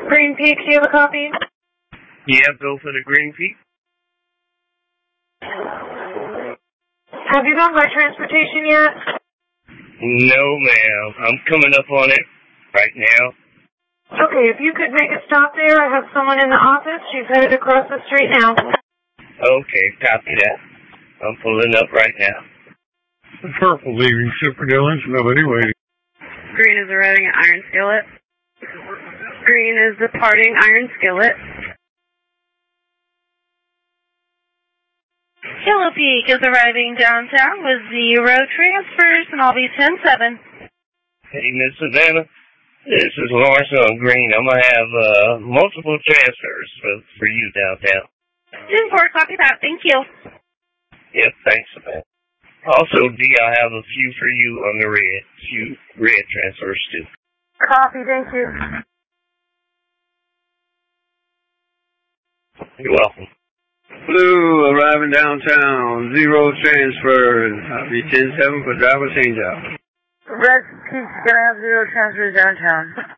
Green Peak, do you have a copy? Yeah, go for the Green Peak. Have you gone by transportation yet? No, ma'am. I'm coming up on it right now. Okay, if you could make a stop there, I have someone in the office. She's headed across the street now. Okay, copy that. I'm pulling up right now. The purple leaving Super Dillon's, nobody waiting. Green is arriving at Iron Skillet. Green is departing Iron Skillet. Yellow Peak is arriving downtown with 0 transfers, and I'll be 10-7. Hey, Miss Savannah, this is Lawrence on Green. I'm going to have multiple transfers for you downtown. 10-4, copy that. Thank you. Yep, thanks, Savannah. Also, D, I have a few for you on the red. Few red transfers, too. Copy, thank you. You're welcome. Blue arriving downtown, 0 transfers. I'll be 10-7 for driver change out. Red Peak's gonna have 0 transfers downtown.